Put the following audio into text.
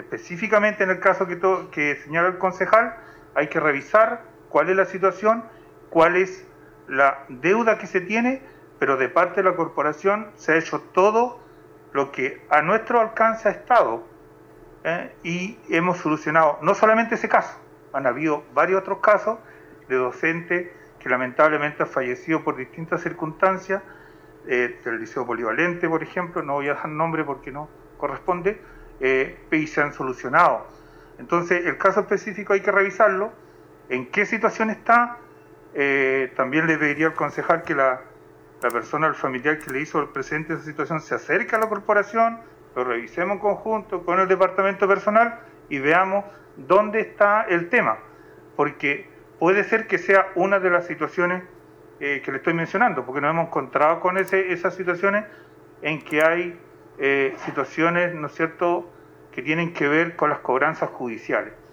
Específicamente en el caso que señala el concejal, hay que revisar cuál es la situación, cuál es la deuda que se tiene, pero de parte de la corporación se ha hecho todo lo que a nuestro alcance ha estado, y hemos solucionado no solamente ese caso, han habido varios otros casos de docentes que lamentablemente han fallecido por distintas circunstancias, del Liceo Polivalente, por ejemplo, no voy a dar nombre porque no corresponde, y se han solucionado. Entonces, el caso específico hay que revisarlo, en qué situación está. También le pediría al concejal que la persona, el familiar que le hizo el presente esa situación, se acerque a la corporación, lo revisemos en conjunto con el departamento personal y veamos dónde está el tema, porque puede ser que sea una de las situaciones que le estoy mencionando, porque nos hemos encontrado con esas situaciones en que hay situaciones, ¿no es cierto?, que tienen que ver con las cobranzas judiciales.